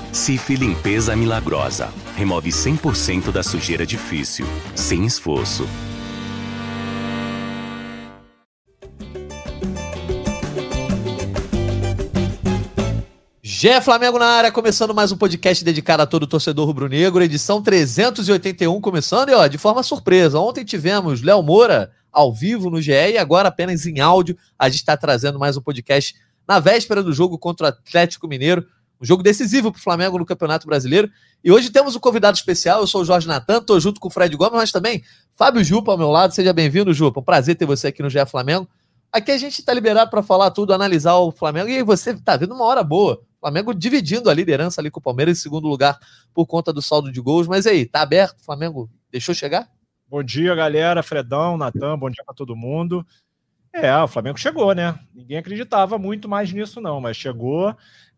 Cif Limpeza Milagrosa. Remove 100% da sujeira difícil, sem esforço. GE Flamengo na área, começando mais um podcast dedicado a todo torcedor rubro-negro, edição 381 começando, e ó, de forma surpresa, ontem tivemos Léo Moura ao vivo no GE e agora apenas em áudio, a gente está trazendo mais um podcast na véspera do jogo contra o Atlético Mineiro, um jogo decisivo para o Flamengo no Campeonato Brasileiro, e hoje temos um convidado especial, eu sou o Jorge Natan, estou junto com o Fred Gomes, mas também Fábio Jupa ao meu lado, seja bem-vindo, Jupa, um prazer ter você aqui no GE Flamengo. Aqui a gente está liberado para falar tudo, analisar o Flamengo, e você está vendo uma hora boa. O Flamengo dividindo a liderança ali com o Palmeiras em segundo lugar por conta do saldo de gols. Mas aí, tá aberto? O Flamengo deixou chegar? Bom dia, galera. Fredão, Natan, bom dia para todo mundo. O Flamengo chegou, né? Ninguém acreditava muito mais nisso, não, mas chegou.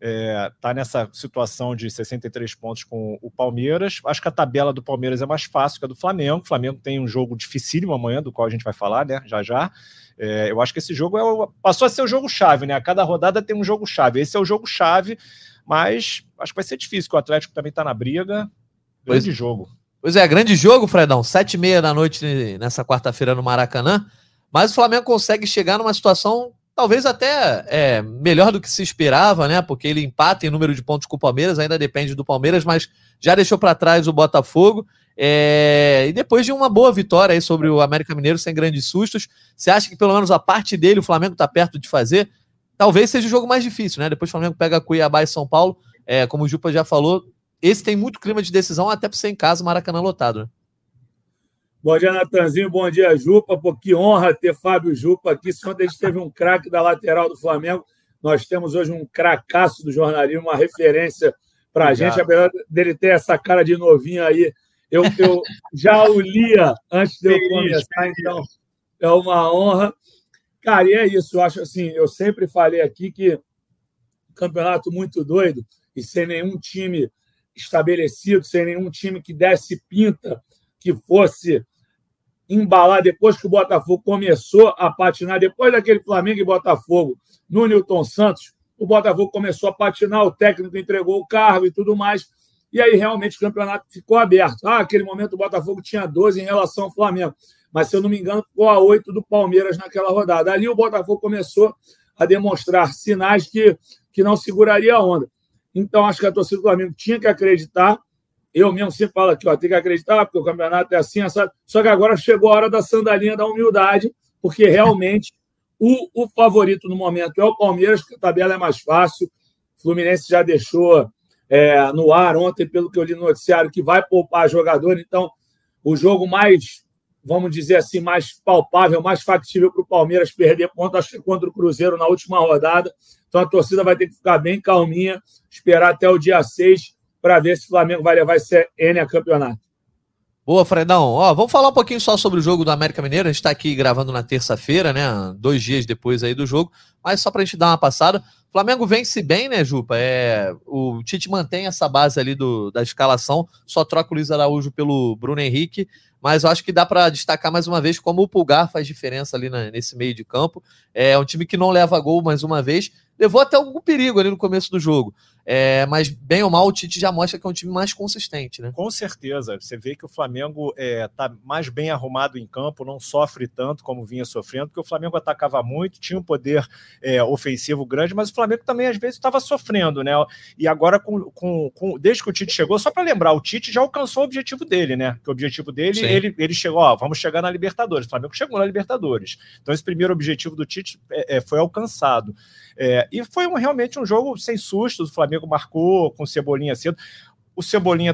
Tá nessa situação de 63 pontos com o Palmeiras. Acho que a tabela do Palmeiras é mais fácil que a do Flamengo. O Flamengo tem um jogo dificílimo amanhã, do qual a gente vai falar, né? Já. Eu acho que esse jogo passou a ser o jogo-chave, né? A cada rodada tem um jogo-chave. Esse é o jogo-chave, mas acho que vai ser difícil, porque o Atlético também tá na briga. Grande jogo. Pois é, grande jogo, Fredão. 7h30 da noite nessa quarta-feira no Maracanã. Mas o Flamengo consegue chegar numa situação talvez até melhor do que se esperava, né? Porque ele empata em número de pontos com o Palmeiras, ainda depende do Palmeiras, mas já deixou para trás o Botafogo. E depois de uma boa vitória aí sobre o América Mineiro, sem grandes sustos, você acha que pelo menos a parte dele o Flamengo está perto de fazer? Talvez seja o jogo mais difícil, né? Depois o Flamengo pega Cuiabá e São Paulo, como o Jupa já falou, esse tem muito clima de decisão, até por ser em casa, Maracanã lotado, né? Bom dia, Natanzinho, bom dia, Jupa. Pô, que honra ter Fábio Jupa aqui. Se ontem a gente teve um craque da lateral do Flamengo, nós temos hoje um cracaço do jornalismo, uma referência para a gente, apesar dele ter essa cara de novinho aí. Eu já o lia antes de eu começar, então é uma honra. Cara, e é isso, eu acho assim, eu sempre falei aqui que campeonato muito doido e sem nenhum time estabelecido, sem nenhum time que desse pinta, que fosse embalar depois que o Botafogo começou a patinar, depois daquele Flamengo e Botafogo no Newton Santos, o Botafogo começou a patinar, o técnico entregou o cargo e tudo mais. E aí, realmente, o campeonato ficou aberto. Naquele momento, o Botafogo tinha 12 em relação ao Flamengo. Mas, se eu não me engano, ficou a 8 do Palmeiras naquela rodada. Ali, o Botafogo começou a demonstrar sinais que não seguraria a onda. Então, acho que a torcida do Flamengo tinha que acreditar. Eu mesmo sempre falo aqui, tem que acreditar, porque o campeonato é assim, sabe? Só que agora chegou a hora da sandalinha da humildade, porque, realmente, o favorito no momento é o Palmeiras, porque a tabela é mais fácil. O Fluminense já deixou no ar ontem, pelo que eu li no noticiário, que vai poupar jogador. Então, o jogo mais, vamos dizer assim, mais palpável, mais factível para o Palmeiras perder ponto, acho que é contra o Cruzeiro na última rodada. Então, a torcida vai ter que ficar bem calminha, esperar até o dia 6 para ver se o Flamengo vai levar esse N a campeonato. Boa, Fredão. Vamos falar um pouquinho só sobre o jogo do América Mineiro. A gente está aqui gravando na terça-feira, né? 2 dias depois aí do jogo. Mas só para a gente dar uma passada. O Flamengo vence bem, né, Jupa? O Tite mantém essa base ali da escalação. Só troca o Luiz Araújo pelo Bruno Henrique. Mas eu acho que dá para destacar mais uma vez como o Pulgar faz diferença ali nesse meio de campo. É um time que não leva gol mais uma vez. Levou até algum perigo ali no começo do jogo. Mas, bem ou mal, o Tite já mostra que é um time mais consistente, né? Com certeza. Você vê que o Flamengo está mais bem arrumado em campo, não sofre tanto como vinha sofrendo, porque o Flamengo atacava muito, tinha um poder ofensivo grande, mas o Flamengo também, às vezes, estava sofrendo, né? E agora, desde que o Tite chegou, só para lembrar, o Tite já alcançou o objetivo dele, né? Que o objetivo dele, ele chegou, vamos chegar na Libertadores. O Flamengo chegou na Libertadores. Então, esse primeiro objetivo do Tite foi alcançado. E foi realmente um jogo sem sustos. O Flamengo marcou com o Cebolinha cedo. O Cebolinha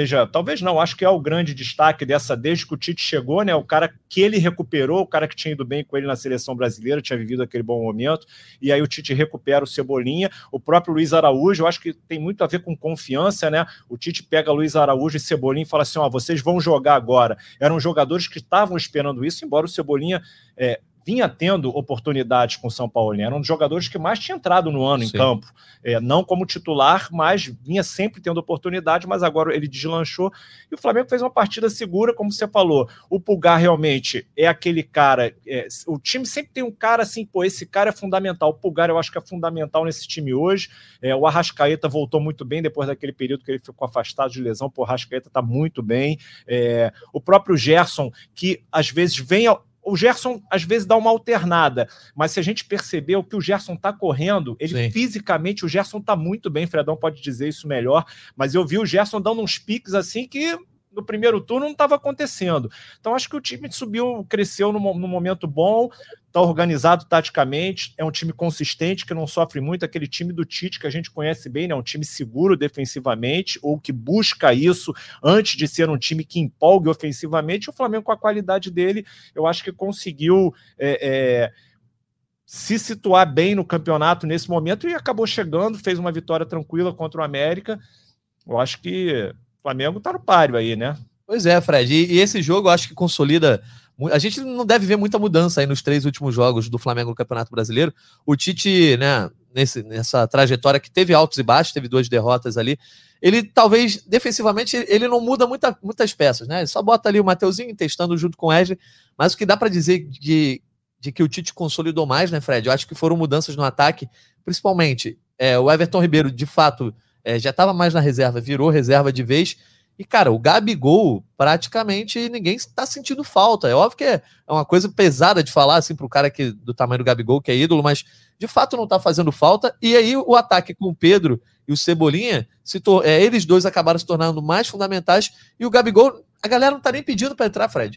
acho que é o grande destaque desde que o Tite chegou, né? O cara que ele recuperou, o cara que tinha ido bem com ele na seleção brasileira, tinha vivido aquele bom momento, e aí o Tite recupera o Cebolinha. O próprio Luiz Araújo, eu acho que tem muito a ver com confiança, né? O Tite pega Luiz Araújo e Cebolinha e fala assim, vocês vão jogar agora. Eram jogadores que estavam esperando isso, embora o Cebolinha vinha tendo oportunidades com o São Paulo, era um dos jogadores que mais tinha entrado no ano em campo, não como titular, mas vinha sempre tendo oportunidade, mas agora ele deslanchou, e o Flamengo fez uma partida segura, como você falou. O Pulgar realmente é aquele cara, o time sempre tem um cara assim, pô, esse cara é fundamental. O Pulgar eu acho que é fundamental nesse time hoje. O Arrascaeta voltou muito bem depois daquele período que ele ficou afastado de lesão. Pô, o Arrascaeta tá muito bem. O próprio Gerson, que às vezes vem... O Gerson, às vezes, dá uma alternada, mas se a gente perceber o que o Gerson tá correndo, fisicamente, o Gerson tá muito bem, Fredão pode dizer isso melhor, mas eu vi o Gerson dando uns piques assim que no primeiro turno não estava acontecendo. Então, acho que o time subiu, cresceu no momento bom, está organizado taticamente, é um time consistente, que não sofre muito, aquele time do Tite que a gente conhece bem, né? Um time seguro defensivamente, ou que busca isso antes de ser um time que empolgue ofensivamente. O Flamengo, com a qualidade dele, eu acho que conseguiu se situar bem no campeonato nesse momento e acabou chegando, fez uma vitória tranquila contra o América. Eu acho que o Flamengo tá no páreo aí, né? Pois é, Fred. E esse jogo eu acho que consolida... A gente não deve ver muita mudança aí nos 3 últimos jogos do Flamengo no Campeonato Brasileiro. O Tite, né, nessa trajetória que teve altos e baixos, teve 2 derrotas ali, ele talvez, defensivamente, ele não muda muitas peças, né? Ele só bota ali o Mateuzinho testando junto com o Wesley, mas o que dá para dizer de que o Tite consolidou mais, né, Fred? Eu acho que foram mudanças no ataque, principalmente o Everton Ribeiro, de fato, já estava mais na reserva, virou reserva de vez. E, cara, o Gabigol, praticamente ninguém está sentindo falta. É óbvio que é uma coisa pesada de falar, assim, para o cara do tamanho do Gabigol, que é ídolo, mas de fato não está fazendo falta. E aí o ataque com o Pedro e o Cebolinha, eles dois acabaram se tornando mais fundamentais. E o Gabigol, a galera não está nem pedindo para entrar, Fred.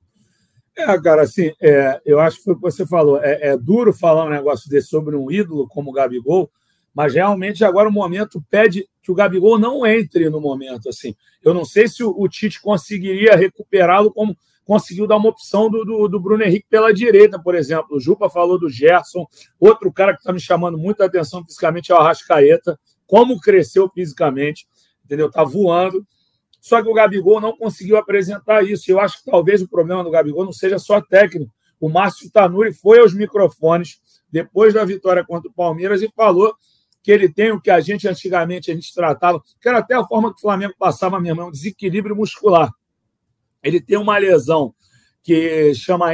Cara, assim, eu acho que foi o que você falou. É duro falar um negócio desse sobre um ídolo como o Gabigol, mas realmente agora o momento pede que o Gabigol não entre no momento. Assim. Eu não sei se o Tite conseguiria recuperá-lo como conseguiu dar uma opção do Bruno Henrique pela direita, por exemplo. O Jupa falou do Gerson. Outro cara que está me chamando muita atenção fisicamente é o Arrascaeta. Como cresceu fisicamente, entendeu? Está voando. Só que o Gabigol não conseguiu apresentar isso. Eu acho que talvez o problema do Gabigol não seja só técnico. O Márcio Tanuri foi aos microfones depois da vitória contra o Palmeiras e falou que ele tem o que antigamente a gente tratava, que era até a forma que o Flamengo passava mesmo, um desequilíbrio muscular. Ele tem uma lesão que chama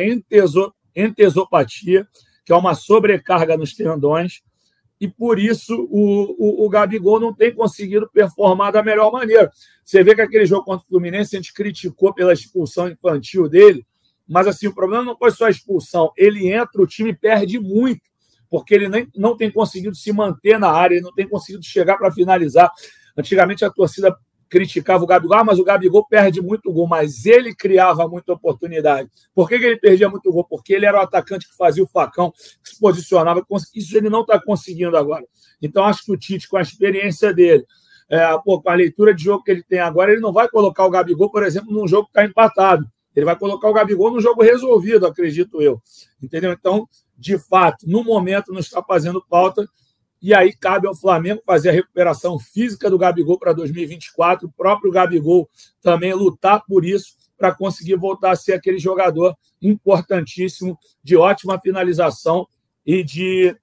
entesopatia, que é uma sobrecarga nos tendões, e por isso o Gabigol não tem conseguido performar da melhor maneira. Você vê que aquele jogo contra o Fluminense a gente criticou pela expulsão infantil dele, mas assim, o problema não foi só a expulsão, ele entra, o time perde muito, porque ele não tem conseguido se manter na área, ele não tem conseguido chegar para finalizar. Antigamente a torcida criticava o Gabigol, mas o Gabigol perde muito gol, mas ele criava muita oportunidade. Por que ele perdia muito gol? Porque ele era o atacante que fazia o facão, que se posicionava. Isso ele não está conseguindo agora. Então, acho que o Tite, com a experiência dele, com a leitura de jogo que ele tem agora, ele não vai colocar o Gabigol, por exemplo, num jogo que está empatado. Ele vai colocar o Gabigol num jogo resolvido, acredito eu. Entendeu? Então, de fato, no momento não está fazendo falta, e aí cabe ao Flamengo fazer a recuperação física do Gabigol para 2024, o próprio Gabigol também lutar por isso, para conseguir voltar a ser aquele jogador importantíssimo, de ótima finalização e de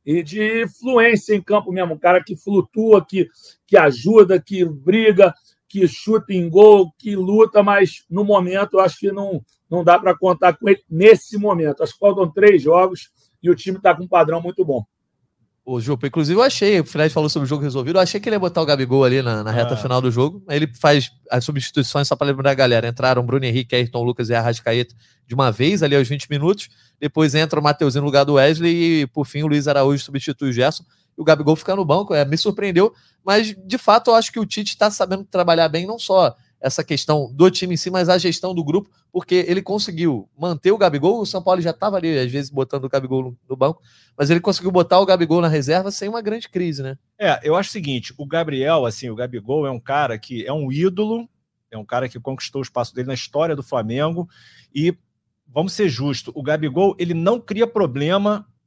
fluência em campo mesmo, um cara que flutua, que ajuda, que briga, que chuta em gol, que luta, mas no momento eu acho que não dá para contar com ele nesse momento. Acho que faltam 3 jogos e o time está com um padrão muito bom. Ô, Jupa, inclusive eu achei, o Fred falou sobre o jogo resolvido, eu achei que ele ia botar o Gabigol ali na reta final do jogo, aí ele faz as substituições só para lembrar a galera, entraram Bruno Henrique, Ayrton Lucas e Arrascaeta de uma vez ali aos 20 minutos, depois entra o Mateuzinho no lugar do Wesley e por fim o Luiz Araújo substitui o Gerson, e o Gabigol fica no banco, me surpreendeu, mas de fato eu acho que o Tite está sabendo trabalhar bem, não só essa questão do time em si, mas a gestão do grupo, porque ele conseguiu manter o Gabigol, o São Paulo já estava ali, às vezes, botando o Gabigol no banco, mas ele conseguiu botar o Gabigol na reserva sem uma grande crise, né? Eu acho o seguinte, o Gabigol é um cara que é um ídolo, é um cara que conquistou o espaço dele na história do Flamengo, e vamos ser justos, o Gabigol, ele não cria problema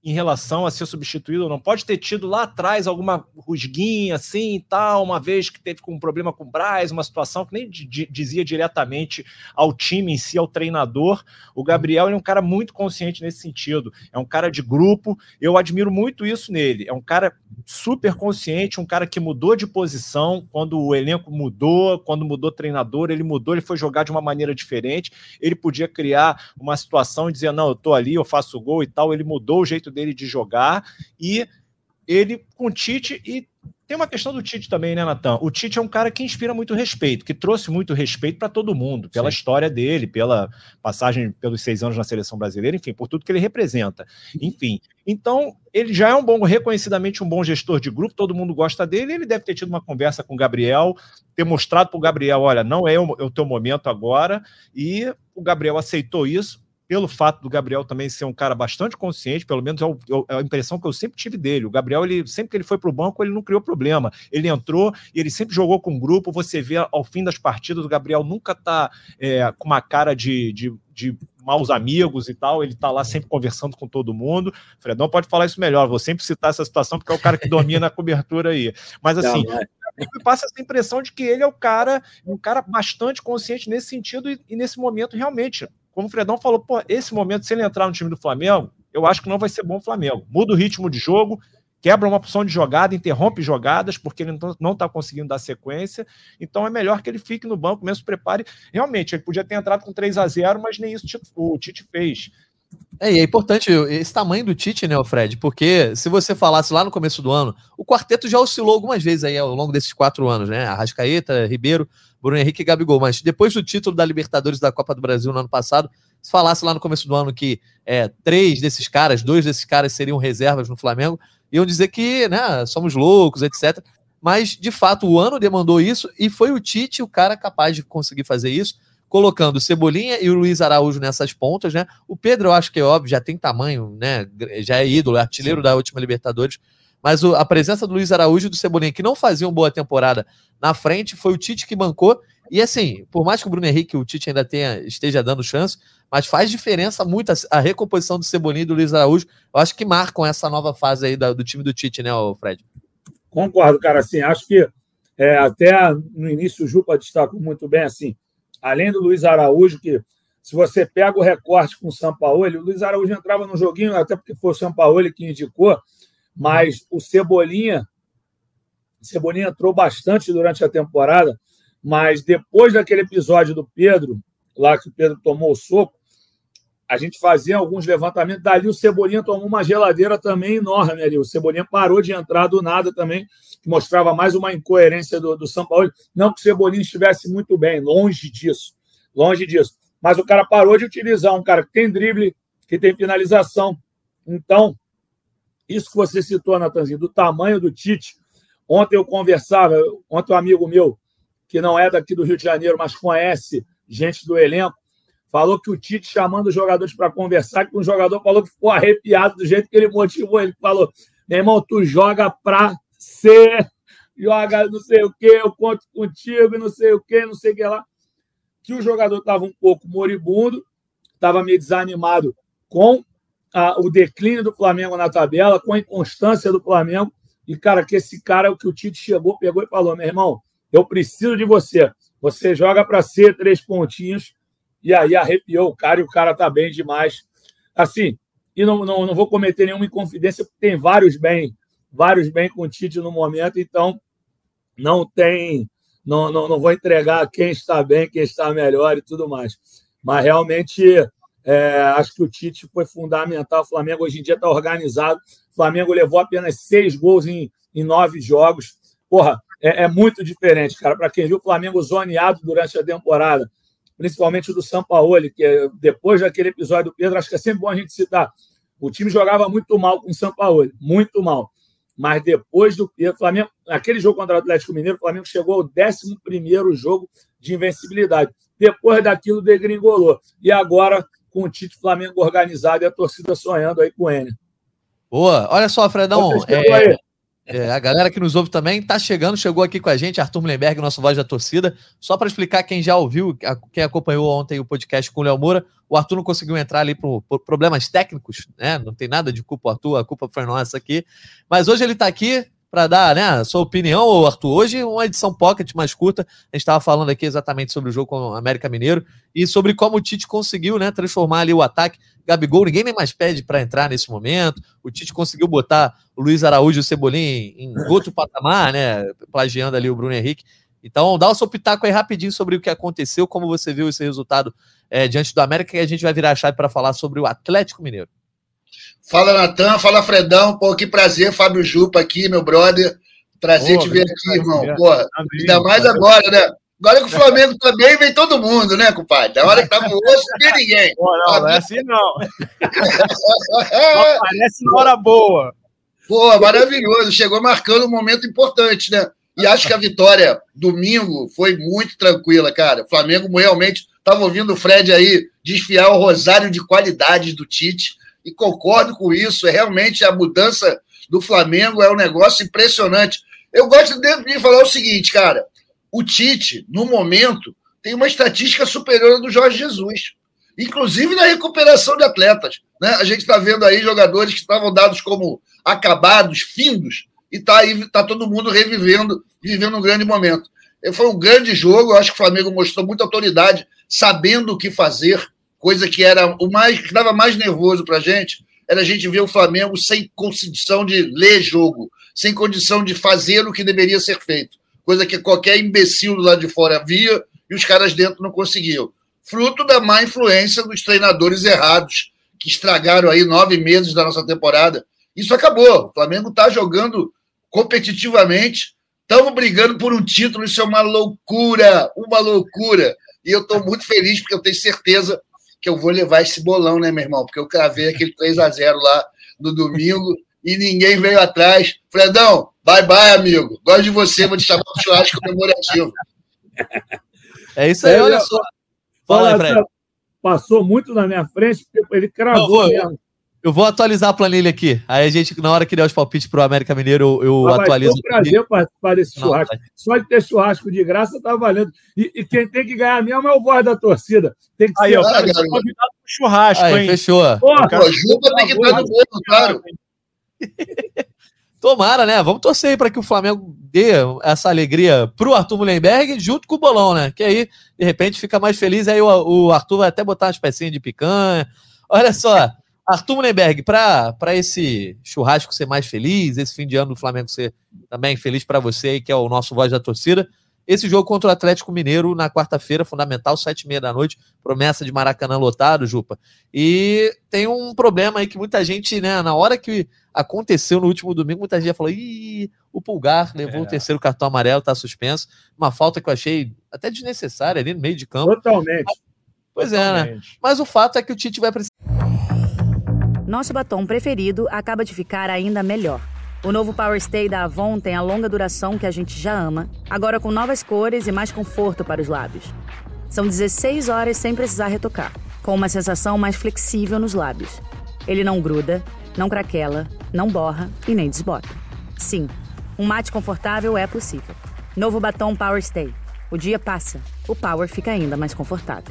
em relação a ser substituído ou não. Pode ter tido lá atrás alguma rusguinha assim e tal, uma vez que teve um problema com o Braz, uma situação que nem dizia diretamente ao time em si, ao treinador. O Gabriel é um cara muito consciente nesse sentido, é um cara de grupo, eu admiro muito isso nele, é um cara super consciente, um cara que mudou de posição quando o elenco mudou, quando mudou treinador, ele mudou, ele foi jogar de uma maneira diferente, ele podia criar uma situação e dizer, não, eu tô ali, eu faço gol e tal, ele mudou o jeito dele de jogar, e ele com o Tite, e tem uma questão do Tite também, né, Natan? O Tite é um cara que inspira muito respeito, que trouxe muito respeito para todo mundo, pela história dele, pela passagem pelos 6 anos na seleção brasileira, enfim, por tudo que ele representa. Enfim, então ele já é reconhecidamente um bom gestor de grupo, todo mundo gosta dele, ele deve ter tido uma conversa com o Gabriel, ter mostrado para o Gabriel, olha, não é o teu momento agora, e o Gabriel aceitou isso, pelo fato do Gabriel também ser um cara bastante consciente, pelo menos é a impressão que eu sempre tive dele. O Gabriel, sempre que ele foi para o banco, ele não criou problema. Ele entrou e ele sempre jogou com um grupo. Você vê ao fim das partidas, o Gabriel nunca está com uma cara de maus amigos e tal. Ele está lá sempre conversando com todo mundo. O Fredão pode falar isso melhor. Vou sempre citar essa situação porque é o cara que domina a cobertura aí. Mas assim... me passa essa impressão de que ele é um cara bastante consciente nesse sentido e nesse momento realmente, como o Fredão falou, pô, esse momento, se ele entrar no time do Flamengo, eu acho que não vai ser bom o Flamengo. Muda o ritmo de jogo, quebra uma opção de jogada, interrompe jogadas, porque ele não está conseguindo dar sequência, então é melhor que ele fique no banco, mesmo se prepare. Realmente, ele podia ter entrado com 3-0, mas nem isso o Tite fez. E é importante esse tamanho do Tite, né, Fred? Porque se você falasse lá no começo do ano, o quarteto já oscilou algumas vezes aí ao longo desses 4 anos, né? Arrascaeta, Ribeiro, Bruno Henrique e Gabigol. Mas depois do título da Libertadores da Copa do Brasil no ano passado, se falasse lá no começo do ano que 2 desses caras seriam reservas no Flamengo, iam dizer que, né, somos loucos, etc. Mas, de fato, o ano demandou isso e foi o Tite o cara capaz de conseguir fazer isso, colocando o Cebolinha e o Luiz Araújo nessas pontas, né? O Pedro, eu acho que é óbvio, já tem tamanho, né? Já é ídolo, é artilheiro da última Libertadores. Mas a presença do Luiz Araújo e do Cebolinha, que não faziam boa temporada na frente, foi o Tite que bancou. E assim, por mais que o Bruno Henrique, o Tite ainda esteja dando chance, mas faz diferença muito a recomposição do Cebolinha e do Luiz Araújo. Eu acho que marcam essa nova fase aí do time do Tite, né, Fred? Concordo, cara. Assim, acho que até no início o Jupa destacou muito bem, assim, além do Luiz Araújo, que se você pega o recorte com o Sampaoli, o Luiz Araújo entrava no joguinho, até porque foi o Sampaoli que indicou, mas o Cebolinha entrou bastante durante a temporada, mas depois daquele episódio do Pedro, lá que o Pedro tomou o soco, a gente fazia alguns levantamentos, dali o Cebolinha tomou uma geladeira também enorme ali, o Cebolinha parou de entrar do nada também, que mostrava mais uma incoerência do Sampaoli, não que o Cebolinha estivesse muito bem, longe disso, mas o cara parou de utilizar um cara que tem drible, que tem finalização, então, isso que você citou, Natanzinho, do tamanho do Tite, ontem um amigo meu, que não é daqui do Rio de Janeiro, mas conhece gente do elenco, falou que o Tite chamando os jogadores para conversar, que um jogador falou que ficou arrepiado do jeito que ele motivou ele. Falou, meu irmão, tu joga para ser, joga não sei o quê, eu conto contigo, não sei o quê, não sei o que lá. Que o jogador estava um pouco moribundo, estava meio desanimado com o declínio do Flamengo na tabela, com a inconstância do Flamengo. E, cara, que esse cara, o que o Tite chegou, pegou e falou, meu irmão, eu preciso de você. Você joga para ser 3 pontinhos. E aí arrepiou o cara e o cara tá bem demais. Assim, e não vou cometer nenhuma inconfidência, porque tem vários bem com o Tite no momento, então não vou entregar quem está bem, quem está melhor e tudo mais. Mas realmente acho que o Tite foi fundamental. O Flamengo hoje em dia está organizado. O Flamengo levou apenas 6 gols em 9 jogos. Porra, é muito diferente, cara. Para quem viu o Flamengo zoneado durante a temporada, principalmente o do Sampaoli, que depois daquele episódio do Pedro, acho que é sempre bom a gente citar. O time jogava muito mal com o Sampaoli, muito mal. Mas depois do Pedro, Flamengo, naquele jogo contra o Atlético Mineiro, o Flamengo chegou ao 11º jogo de invencibilidade. Depois daquilo, degringolou. E agora, com o Tite, Flamengo organizado e a torcida sonhando aí com o Enner. Boa. Olha só, Fredão. A galera que nos ouve também tá chegou aqui com a gente, Arthur Mullenberg, nosso voz da torcida. Só para explicar quem já ouviu, quem acompanhou ontem o podcast com o Léo Moura, o Arthur não conseguiu entrar ali por problemas técnicos, né? Não tem nada de culpa, Arthur, a culpa foi nossa aqui. Mas hoje ele tá aqui para dar, né, a sua opinião, Arthur. Hoje uma edição pocket mais curta, a gente estava falando aqui exatamente sobre o jogo com o América Mineiro e sobre como o Tite conseguiu, né, transformar ali o ataque. Gabigol, ninguém nem mais pede para entrar nesse momento. O Tite conseguiu botar o Luiz Araújo e o Cebolinha em outro patamar, né, plagiando ali o Bruno Henrique. Então, dá o seu pitaco aí rapidinho sobre o que aconteceu, como você viu esse resultado diante do América, e a gente vai virar a chave para falar sobre o Atlético Mineiro. Fala, Natan, fala, Fredão. Pô, que prazer, Fábio Jupa aqui, meu brother. Prazer te ver aqui, irmão. Pô, ainda mais agora, né? Agora que o Flamengo tá bem, vem todo mundo, né, compadre? Na hora que tá no osso, não tem ninguém. Pô, não é assim não. Parece uma hora boa. Pô, maravilhoso. Chegou marcando um momento importante, né? E acho que a vitória domingo foi muito tranquila, cara. O Flamengo realmente... Estava ouvindo o Fred aí desfiar o rosário de qualidades do Tite, e concordo com isso. Realmente a mudança do Flamengo é um negócio impressionante. Eu gosto de falar o seguinte, cara. O Tite, no momento, tem uma estatística superior à do Jorge Jesus, inclusive na recuperação de atletas, né? A gente está vendo aí jogadores que estavam dados como acabados, findos, e tá todo mundo vivendo um grande momento. Foi um grande jogo, eu acho que o Flamengo mostrou muita autoridade, sabendo o que fazer, coisa que era que dava mais nervoso para a gente, era a gente ver o Flamengo sem condição de ler jogo, sem condição de fazer o que deveria ser feito, coisa que qualquer imbecil do lado de fora via e os caras dentro não conseguiam. Fruto da má influência dos treinadores errados, que estragaram aí 9 meses da nossa temporada. Isso acabou, o Flamengo está jogando competitivamente, estamos brigando por um título, isso é uma loucura, e eu estou muito feliz porque eu tenho certeza que eu vou levar esse bolão, né, meu irmão? Porque eu cravei aquele 3-0 lá no domingo e ninguém veio atrás. Fredão, bye, amigo. Gosto de você, vou te chamar para o churrasco comemorativo. É isso aí, olha só. Fala aí, Fred. Passou muito na minha frente, porque ele cravou mesmo. Eu vou atualizar a planilha aqui. Aí a gente, na hora que der os palpites pro América Mineiro, eu atualizo. Foi um prazer participar desse churrasco. Só de ter churrasco de graça tá valendo. E quem tem que ganhar mesmo é o voz da torcida. Tem que ser convidado pro churrasco, aí, hein? Fechou. O Juba tem que estar no bolo, claro. Tomara, né? Vamos torcer aí para que o Flamengo dê essa alegria pro Arthur Mullenberg junto com o bolão, né? Que aí, de repente, fica mais feliz. Aí o Arthur vai até botar umas pecinhas de picanha. Olha só. Arthur Mullenberg, para esse churrasco ser mais feliz, esse fim de ano do Flamengo ser também feliz para você aí, que é o nosso voz da torcida, esse jogo contra o Atlético Mineiro na quarta-feira, fundamental, 7h30 da noite, promessa de Maracanã lotado, Jupa. E tem um problema aí que muita gente, né, na hora que aconteceu no último domingo, muita gente já falou, o Pulgar levou o terceiro cartão amarelo, tá suspenso, uma falta que eu achei até desnecessária ali no meio de campo. Totalmente. Pois é, né? Mas o fato é que o Tite vai precisar. Nosso batom preferido acaba de ficar ainda melhor. O novo Power Stay da Avon tem a longa duração que a gente já ama, agora com novas cores e mais conforto para os lábios. São 16 horas sem precisar retocar, com uma sensação mais flexível nos lábios. Ele não gruda, não craquela, não borra e nem desbota. Sim, um mate confortável é possível. Novo batom Power Stay. O dia passa, o Power fica ainda mais confortável.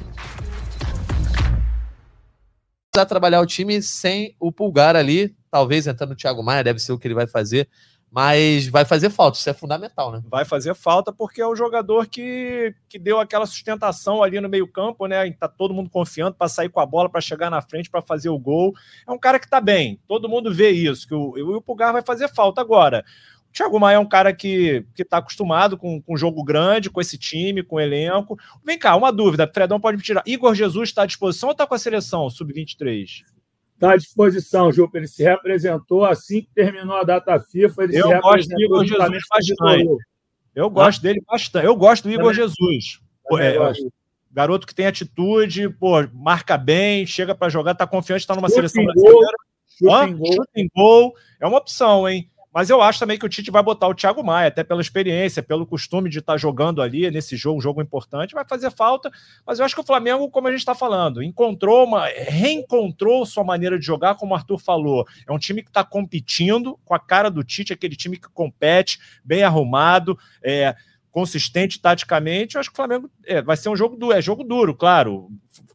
Trabalhar o time sem o Pulgar ali, talvez entrando o Thiago Maia, deve ser o que ele vai fazer, mas vai fazer falta, isso é fundamental, né? Vai fazer falta porque é o jogador que deu aquela sustentação ali no meio campo, né? Tá todo mundo confiando para sair com a bola, para chegar na frente, para fazer o gol. É um cara que tá bem, todo mundo vê isso, que o Pulgar vai fazer falta agora. O Thiago Maia é um cara que está acostumado com um jogo grande, com esse time, com o elenco. Vem cá, uma dúvida, Fredão pode me tirar. Igor Jesus está à disposição ou está com a seleção sub-23? Está à disposição, Ju. Ele se representou assim que terminou a data FIFA. Ele eu gosto do Igor Jesus bastante. Eu gosto dele bastante. Eu gosto do Igor Jesus. Garoto que tem atitude, marca bem, chega para jogar, está confiante, está numa seleção brasileira. Chuta em gol. É uma opção, hein? Mas eu acho também que o Tite vai botar o Thiago Maia, até pela experiência, pelo costume de estar jogando ali nesse jogo, um jogo importante, vai fazer falta. Mas eu acho que o Flamengo, como a gente está falando, reencontrou sua maneira de jogar, como o Arthur falou. É um time que está competindo com a cara do Tite, aquele time que compete, bem arrumado, consistente taticamente. Eu acho que o Flamengo vai ser um jogo duro. É jogo duro, claro.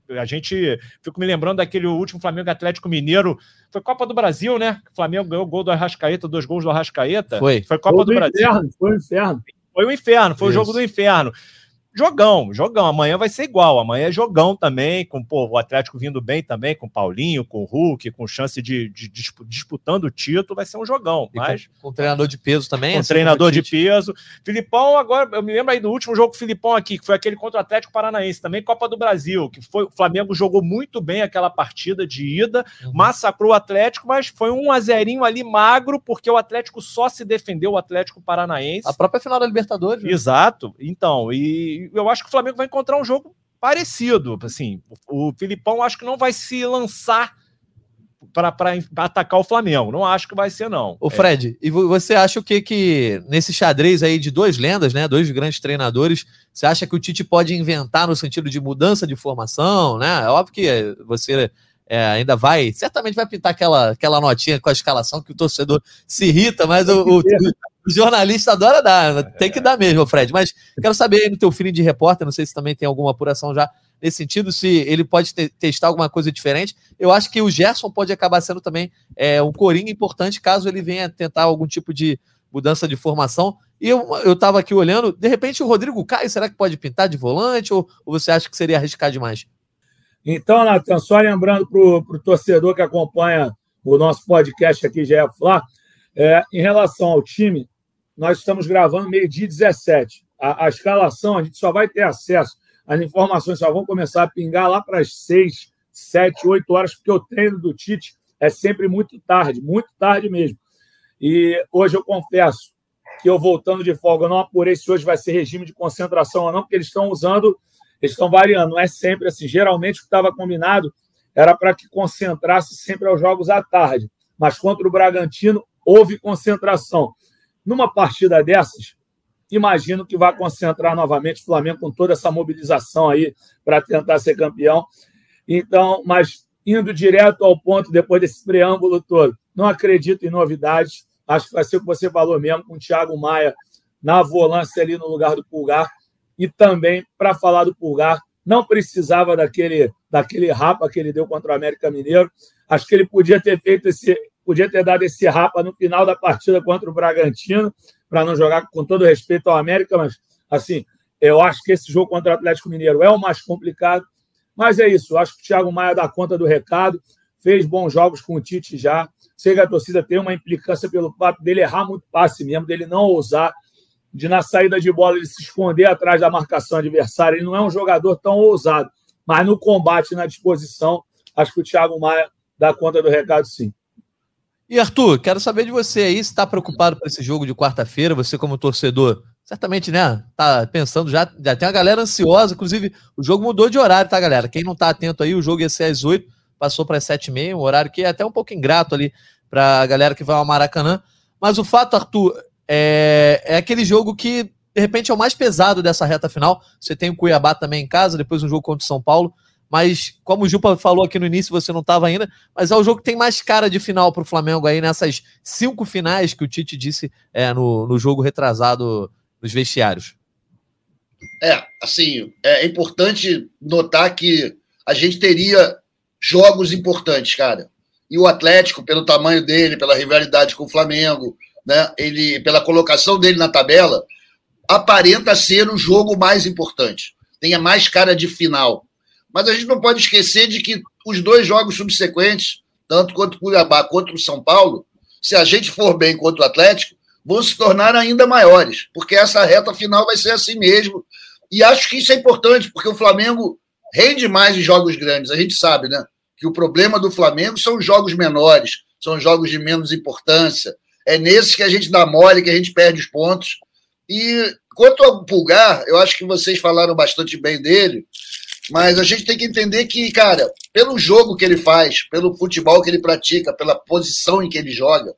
Fico me lembrando daquele último Flamengo Atlético Mineiro, foi Copa do Brasil, né? O Flamengo ganhou o gol do Arrascaeta, 2 gols do Arrascaeta. Foi Copa do Brasil. Foi o inferno. Foi o inferno, foi o jogo do inferno. Jogão. Amanhã vai ser igual. Amanhã é jogão também, com o Atlético vindo bem também, com o Paulinho, com o Hulk, com chance de disputando o título, vai ser um jogão. Mas com treinador de peso também. Com treinador de peso. Filipão, agora, eu me lembro aí do último jogo com o Filipão aqui, que foi aquele contra o Atlético Paranaense, também Copa do Brasil, que foi o Flamengo jogou muito bem aquela partida de ida, massacrou o Atlético, mas foi 1-0 ali magro, porque o Atlético só se defendeu, o Atlético Paranaense. A própria final da Libertadores. Né? Exato. Então, eu acho que o Flamengo vai encontrar um jogo parecido. Assim, o Filipão acho que não vai se lançar para atacar o Flamengo. Não acho que vai ser, não. Ô Fred, e você acha o que nesse xadrez aí de 2 lendas, né, 2 grandes treinadores, você acha que o Tite pode inventar no sentido de mudança de formação, né? É óbvio que você ainda certamente vai pintar aquela notinha com a escalação que o torcedor se irrita, mas o jornalista adora dar, tem que dar mesmo, Fred. Mas quero saber aí no teu feeling de repórter, não sei se também tem alguma apuração já nesse sentido, se ele pode testar alguma coisa diferente. Eu acho que o Gerson pode acabar sendo também um coringa importante caso ele venha tentar algum tipo de mudança de formação. E eu estava aqui olhando, de repente o Rodrigo Caio, será que pode pintar de volante ou você acha que seria arriscar demais? Então, Natan, só lembrando para o torcedor que acompanha o nosso podcast aqui, GE Fla, em relação ao time, nós estamos gravando 12h17. A escalação, a gente só vai ter acesso, as informações só vão começar a pingar lá para as 6, 7, 8 horas, porque o treino do Tite é sempre muito tarde mesmo. E hoje eu confesso que eu voltando de folga, eu não apurei se hoje vai ser regime de concentração ou não, porque eles estão variando, não é sempre assim. Geralmente o que estava combinado era para que concentrasse sempre aos jogos à tarde, mas contra o Bragantino houve concentração. Numa partida dessas, imagino que vai concentrar novamente o Flamengo com toda essa mobilização aí para tentar ser campeão. Então, mas indo direto ao ponto, depois desse preâmbulo todo, não acredito em novidades, acho que vai ser o que você falou mesmo, com o Thiago Maia na volância ali no lugar do Pulgar. E também, para falar do Pulgar, não precisava daquele rapa que ele deu contra o América Mineiro. Acho que ele podia ter dado esse rapa no final da partida contra o Bragantino, para não jogar com todo respeito ao América, mas assim, eu acho que esse jogo contra o Atlético Mineiro é o mais complicado. Mas é isso, eu acho que o Thiago Maia dá conta do recado, fez bons jogos com o Tite já. Sei que a torcida tem uma implicância pelo fato dele errar muito passe mesmo, dele não ousar, de na saída de bola ele se esconder atrás da marcação adversária. Ele não é um jogador tão ousado, mas no combate, na disposição, acho que o Thiago Maia dá conta do recado, sim. E Arthur, quero saber de você aí, se está preocupado com esse jogo de quarta-feira, você como torcedor, certamente, né, tá pensando, já tem uma galera ansiosa, inclusive o jogo mudou de horário, tá, galera? Quem não tá atento aí, o jogo ia ser às 8, passou para as 7h30, um horário que é até um pouco ingrato ali para a galera que vai ao Maracanã, mas o fato, Arthur, é aquele jogo que, de repente, é o mais pesado dessa reta final. Você tem o Cuiabá também em casa, depois um jogo contra o São Paulo, mas como o Jupa falou aqui no início, você não estava ainda, mas é o jogo que tem mais cara de final para o Flamengo aí nessas 5 finais que o Tite disse no jogo retrasado nos vestiários. Assim, é importante notar que a gente teria jogos importantes, cara. E o Atlético, pelo tamanho dele, pela rivalidade com o Flamengo, né, pela colocação dele na tabela, aparenta ser o jogo mais importante. Tem a mais cara de final. Mas a gente não pode esquecer de que os 2 jogos subsequentes, tanto contra o Cuiabá quanto o São Paulo, se a gente for bem contra o Atlético, vão se tornar ainda maiores, porque essa reta final vai ser assim mesmo. E acho que isso é importante, porque o Flamengo rende mais em jogos grandes. A gente sabe, né, que o problema do Flamengo são os jogos menores, são os jogos de menos importância. É nesses que a gente dá mole, que a gente perde os pontos. E quanto ao Pulgar, eu acho que vocês falaram bastante bem dele, mas a gente tem que entender que, cara, pelo jogo que ele faz, pelo futebol que ele pratica, pela posição em que ele joga,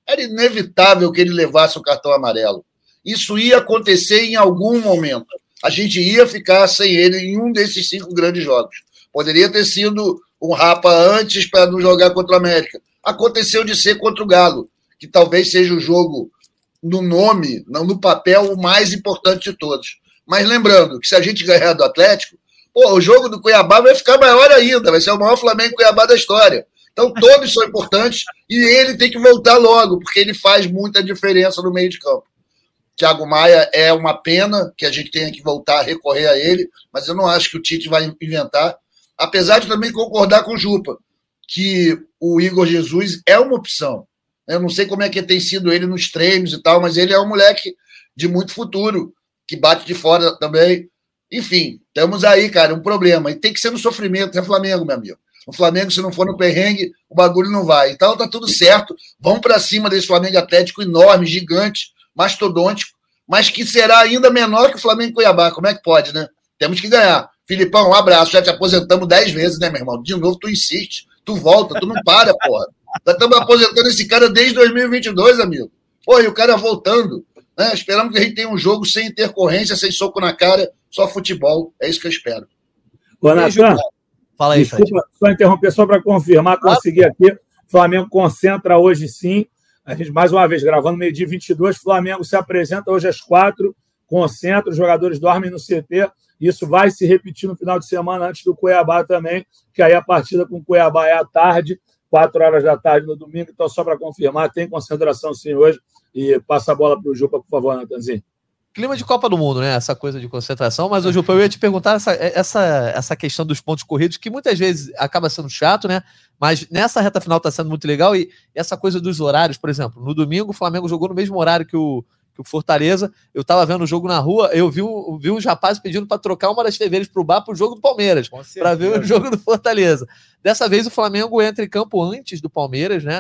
era inevitável que ele levasse o cartão amarelo. Isso ia acontecer em algum momento. A gente ia ficar sem ele em um desses 5 grandes jogos. Poderia ter sido um rapa antes para não jogar contra o América. Aconteceu de ser contra o Galo, que talvez seja o jogo, no nome, não no papel, o mais importante de todos. Mas lembrando que se a gente ganhar do Atlético, o jogo do Cuiabá vai ficar maior ainda, vai ser o maior Flamengo e Cuiabá da história. Então todos são importantes e ele tem que voltar logo, porque ele faz muita diferença no meio de campo. Thiago Maia é uma pena que a gente tenha que voltar a recorrer a ele, mas eu não acho que o Tite vai inventar, apesar de também concordar com o Jupa, que o Igor Jesus é uma opção. Eu não sei como é que tem sido ele nos treinos e tal, mas ele é um moleque de muito futuro, que bate de fora também. Enfim, temos aí, cara, um problema. E tem que ser no sofrimento, é Flamengo, meu amigo. O Flamengo, se não for no perrengue, o bagulho não vai. Então tá tudo certo. Vamos para cima desse Flamengo Atlético enorme, gigante, mastodôntico, mas que será ainda menor que o Flamengo Cuiabá. Como é que pode, né? Temos que ganhar. Filipão, um abraço. Já te aposentamos 10 vezes, né, meu irmão? De novo, tu insiste. Tu volta, tu não para, porra. Já estamos aposentando esse cara desde 2022, amigo. Pô, e o cara voltando. Né? Esperamos que a gente tenha um jogo sem intercorrência, sem soco na cara, só futebol. É isso que eu espero. Ô, Natan, fala aí, desculpa, Fred. só interromper, só para confirmar, consegui aqui. O Flamengo concentra hoje sim. A gente, mais uma vez, gravando meio-dia 22, Flamengo se apresenta hoje às 4, concentra, os jogadores dormem no CT. Isso vai se repetir no final de semana antes do Cuiabá também, que aí a partida com o Cuiabá é à tarde, 4 horas da tarde no domingo. Então, só para confirmar, tem concentração sim hoje. E passa a bola para o Jupa, por favor, Natanzinho. Clima de Copa do Mundo, né? Essa coisa de concentração. Mas, Jupa, eu ia te perguntar essa questão dos pontos corridos, que muitas vezes acaba sendo chato, né? Mas nessa reta final está sendo muito legal. E essa coisa dos horários, por exemplo, no domingo o Flamengo jogou no mesmo horário que o Fortaleza. Eu estava vendo o jogo na rua, eu vi uns rapazes pedindo para trocar uma das TVs para o bar para o jogo do Palmeiras, para ver o jogo do Fortaleza. Dessa vez o Flamengo entra em campo antes do Palmeiras, né?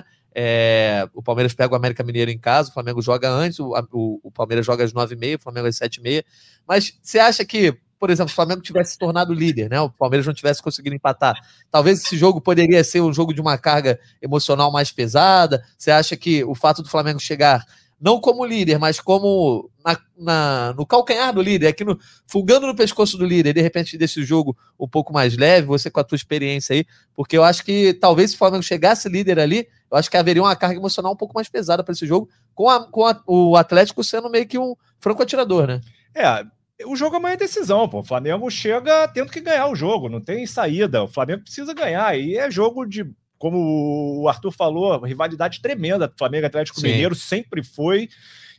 O Palmeiras pega o América Mineiro em casa, o Flamengo joga antes, o Palmeiras joga às 9h30, o Flamengo às 7h30. Mas você acha que, por exemplo, se o Flamengo tivesse se tornado líder, né? O Palmeiras não tivesse conseguido empatar, talvez esse jogo poderia ser um jogo de uma carga emocional mais pesada? Você acha que o fato do Flamengo chegar não como líder, mas como no calcanhar do líder, aqui fugando no pescoço do líder, de repente desse jogo um pouco mais leve, você com a tua experiência aí, porque eu acho que talvez se o Flamengo chegasse líder ali, eu acho que haveria uma carga emocional um pouco mais pesada para esse jogo, o Atlético sendo meio que um franco atirador, né? O jogo amanhã é decisão, pô. O Flamengo chega tendo que ganhar o jogo, não tem saída. O Flamengo precisa ganhar, e é jogo de, como o Arthur falou, rivalidade tremenda. Flamengo e Atlético Mineiro sempre foi,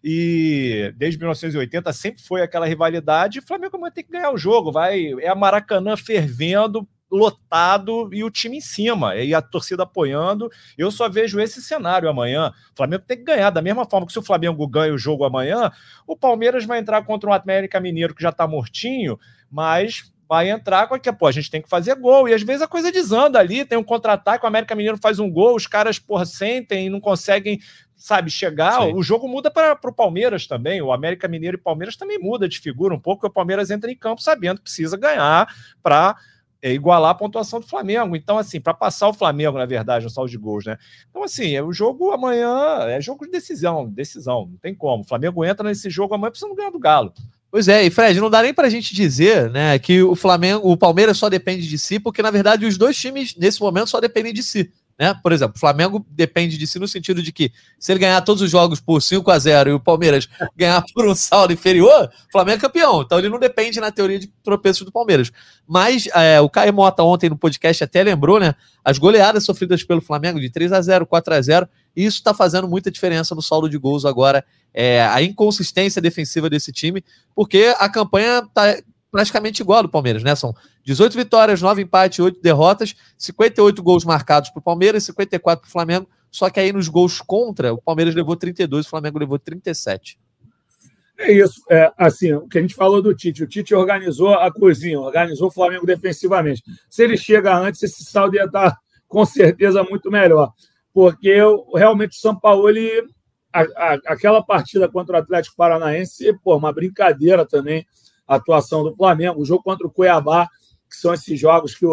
e desde 1980 sempre foi aquela rivalidade. O Flamengo amanhã tem que ganhar o jogo, é a Maracanã fervendo, lotado e o time em cima, e a torcida apoiando. Eu só vejo esse cenário amanhã. O Flamengo tem que ganhar, da mesma forma que se o Flamengo ganha o jogo amanhã, o Palmeiras vai entrar contra o América Mineiro que já tá mortinho, mas vai entrar com a a gente tem que fazer gol, e às vezes a coisa desanda ali, tem um contra-ataque, o América Mineiro faz um gol, os caras, sentem e não conseguem, chegar. Sim. O jogo muda para o Palmeiras também, o América Mineiro e Palmeiras também muda de figura um pouco, porque o Palmeiras entra em campo sabendo que precisa ganhar para igualar a pontuação do Flamengo. Então, assim, para passar o Flamengo, na verdade, no saldo de gols, né? Então, assim, o jogo amanhã é jogo de decisão, não tem como. O Flamengo entra nesse jogo amanhã precisando ganhar do Galo. Pois é, e Fred, não dá nem pra gente dizer, né, que o Palmeiras só depende de si, porque na verdade os dois times nesse momento só dependem de si, né? Por exemplo, o Flamengo depende de si no sentido de que se ele ganhar todos os jogos por 5-0 e o Palmeiras ganhar por um saldo inferior, o Flamengo é campeão, então ele não depende na teoria de tropeços do Palmeiras. Mas o Caio Mota ontem no podcast até lembrou, né, as goleadas sofridas pelo Flamengo de 3-0, 4-0, e isso está fazendo muita diferença no saldo de gols agora, a inconsistência defensiva desse time, porque a campanha está praticamente igual do Palmeiras, né? São 18 vitórias, 9 empates, 8 derrotas, 58 gols marcados para o Palmeiras, 54 para o Flamengo, só que aí nos gols contra, o Palmeiras levou 32, o Flamengo levou 37. É isso, assim, o que a gente falou do Tite, o Tite organizou a cozinha, organizou o Flamengo defensivamente. Se ele chega antes, esse saldo ia estar com certeza muito melhor, porque realmente o São Paulo, aquela partida contra o Atlético Paranaense, uma brincadeira também, a atuação do Flamengo, o jogo contra o Cuiabá, que são esses jogos que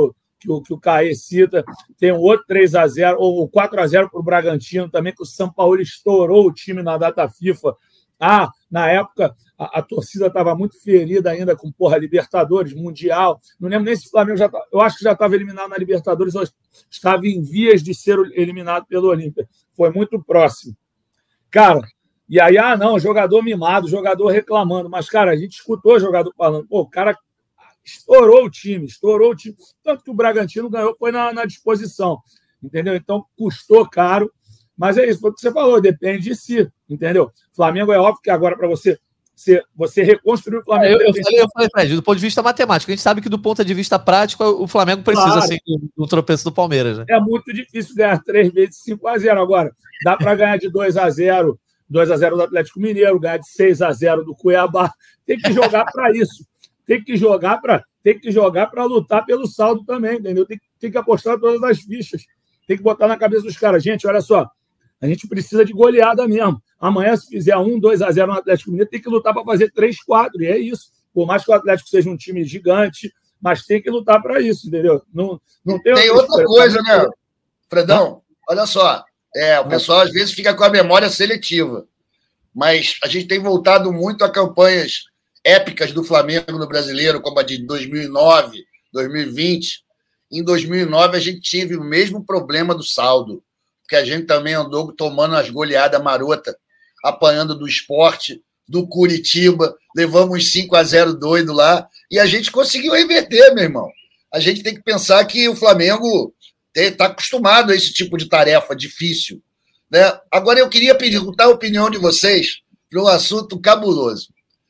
que o Caê cita. Tem um outro 3-0, ou 4-0 para o Bragantino também, que o Sampaoli estourou o time na data FIFA. Na época, a torcida estava muito ferida ainda com Libertadores, Mundial. Não lembro nem se o Flamengo eu acho que já estava eliminado na Libertadores, ou estava em vias de ser eliminado pelo Olímpia. Foi muito próximo. Cara, e aí, não, jogador mimado, jogador reclamando. Mas, cara, a gente escutou o jogador falando, o cara estourou o time. Tanto que o Bragantino ganhou, foi na disposição. Entendeu? Então, custou caro. Mas é isso, foi o que você falou, depende de si, entendeu? Flamengo é óbvio que agora para você reconstruir o Flamengo... Eu falei, Fred, do ponto de vista matemático, a gente sabe que do ponto de vista prático, o Flamengo precisa, assim, do tropeço do Palmeiras, né? É muito difícil ganhar 3 vezes 5-0 agora. Dá para ganhar de 2-0 do Atlético Mineiro, ganhar de 6-0 do Cuiabá. Tem que jogar para isso. Tem que jogar para lutar pelo saldo também, entendeu? Tem que apostar todas as fichas. Tem que botar na cabeça dos caras. Gente, olha só, a gente precisa de goleada mesmo. Amanhã, se fizer 1-2-0 no Atlético Mineiro, tem que lutar para fazer 3-4, e é isso. Por mais que o Atlético seja um time gigante, mas tem que lutar para isso, entendeu? Não tem outra coisa, né, Fredão? Olha só, o pessoal às vezes fica com a memória seletiva, mas a gente tem voltado muito a campanhas épicas do Flamengo no Brasileiro, como a de 2009, 2020. Em 2009, a gente teve o mesmo problema do saldo, porque a gente também andou tomando as goleadas marota, apanhando do Sport, do Curitiba, levamos 5-0 doido lá, e a gente conseguiu reverter, meu irmão. A gente tem que pensar que o Flamengo está acostumado a esse tipo de tarefa difícil, né? Agora, eu queria perguntar a opinião de vocês para um assunto cabuloso.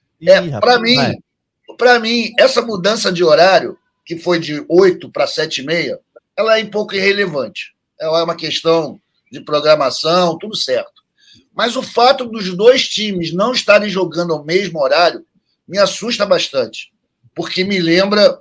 Para mim, essa mudança de horário, que foi de 8 para 7h30, ela é um pouco irrelevante. Ela é uma questão de programação, tudo certo. Mas o fato dos dois times não estarem jogando ao mesmo horário me assusta bastante, porque me lembra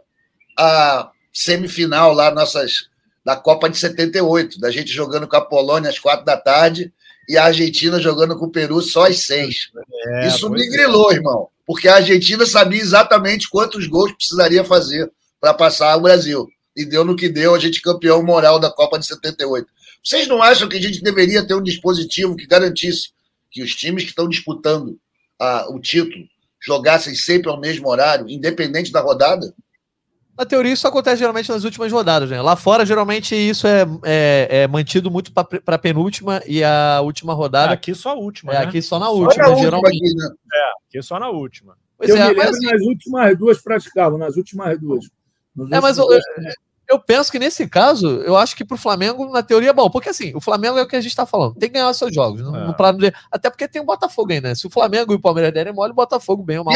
a semifinal lá da Copa de 78, da gente jogando com a Polônia às 4h e a Argentina jogando com o Peru só às 6. Isso me grilou, irmão, porque a Argentina sabia exatamente quantos gols precisaria fazer para passar o Brasil. E deu no que deu, a gente campeão moral da Copa de 78. Vocês não acham que a gente deveria ter um dispositivo que garantisse que os times que estão disputando o título jogassem sempre ao mesmo horário, independente da rodada? Na teoria, isso acontece geralmente nas últimas rodadas, né? Lá fora, geralmente, isso é mantido muito para a penúltima e a última rodada. Aqui só a última, né? Aqui só na última, geralmente. Aqui, né? Aqui só na última. Eu me lembro, nas últimas duas praticavam, nas últimas duas. Mas eu penso que nesse caso, eu acho que pro Flamengo, na teoria, é bom. Porque assim, o Flamengo é o que a gente tá falando. Tem que ganhar os seus jogos. No plano dele. Até porque tem o Botafogo aí, né? Se o Flamengo e o Palmeiras derem mole, o Botafogo bem ou mal.